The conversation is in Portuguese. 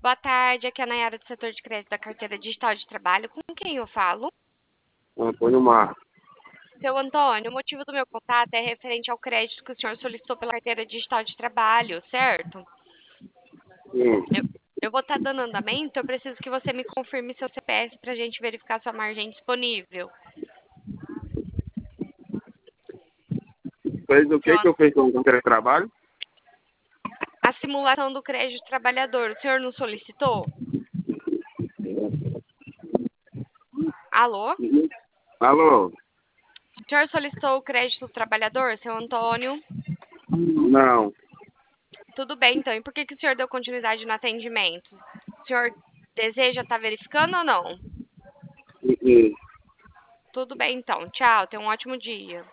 Boa tarde, aqui é a Nayara do setor de crédito da carteira digital de trabalho. Com quem eu falo? Antônio Marcos. Seu Antônio, o motivo do meu contato é referente ao crédito que o senhor solicitou pela carteira digital de trabalho, certo? Sim. Eu vou estar dando andamento, eu preciso que você me confirme seu CPF para a gente verificar sua margem disponível. Fez o Seu que eu fiz com o trabalho? A simulação do crédito trabalhador, o senhor não solicitou? Alô? Uhum. Alô? O senhor solicitou o crédito trabalhador, seu Antônio? Não. Tudo bem, então. E por que o senhor deu continuidade no atendimento? O senhor deseja estar verificando ou não? Uhum. Tudo bem, então. Tchau, tenha um ótimo dia.